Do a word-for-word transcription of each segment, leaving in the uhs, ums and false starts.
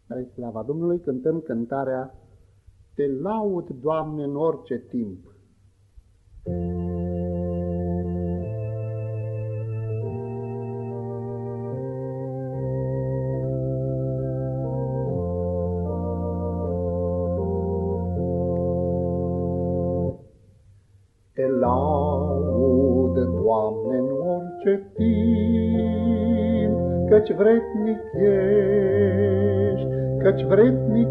Spre slava Domnului cântăm cântarea Te laud, Doamne, în orice timp. Te laud, Doamne, în orice timp, căci vrednic ești, căci vrednic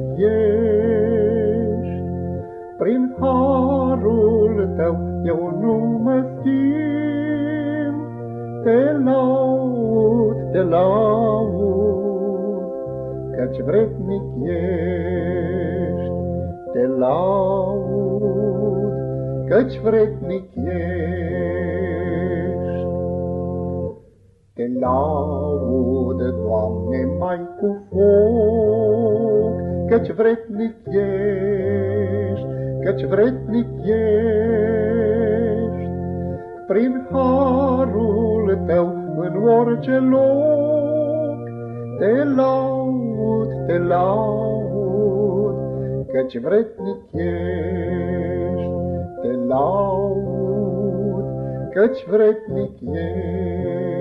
ești. Prin harul Tău eu nu mă schimb, Te laud, Te laud, căci vrednic ești, Te laud, căci vrednic ești. Te laud, Doamne, mai cu foc, căci vrednic ești, căci vrednic ești. Prin harul Tău în orice loc, Te laud, Te laud, căci vrednic ești, Te laud, căci vrednic ești.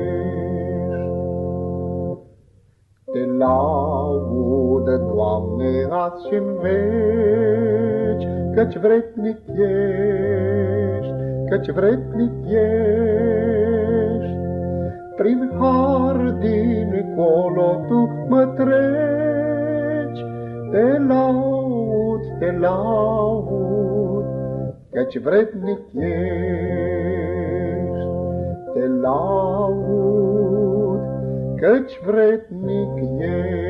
Te laud, Doamne, azi și-n veci, căci vrednic ești, căci vrednic ești. Prin har dincolo Tu mă treci, Te laud, Te laud, căci vrednic ești, Te laud, căci vrednic ești.